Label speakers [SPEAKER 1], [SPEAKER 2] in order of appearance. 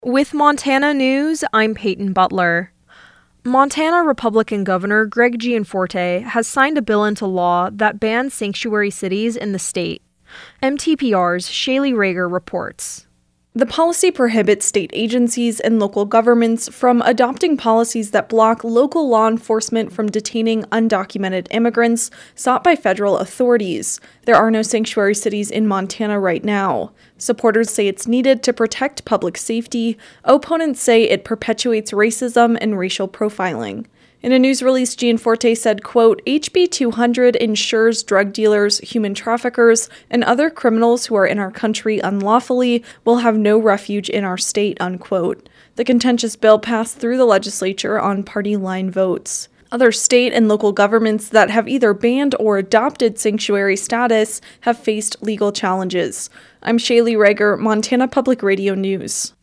[SPEAKER 1] With Montana News, I'm Peyton Butler. Montana Republican Governor Greg Gianforte has signed a bill into law that bans sanctuary cities in the state. MTPR's Shaylee Rager reports.
[SPEAKER 2] The policy prohibits state agencies and local governments from adopting policies that block local law enforcement from detaining undocumented immigrants sought by federal authorities. There are no sanctuary cities in Montana right now. Supporters say it's needed to protect public safety. Opponents say it perpetuates racism and racial profiling. In a news release, Gianforte said, quote, HB 200 ensures drug dealers, human traffickers, and other criminals who are in our country unlawfully will have no refuge in our state, unquote. The contentious bill passed through the legislature on party line votes. Other state and local governments that have either banned or adopted sanctuary status have faced legal challenges. I'm Shaylee Rager, Montana Public Radio News.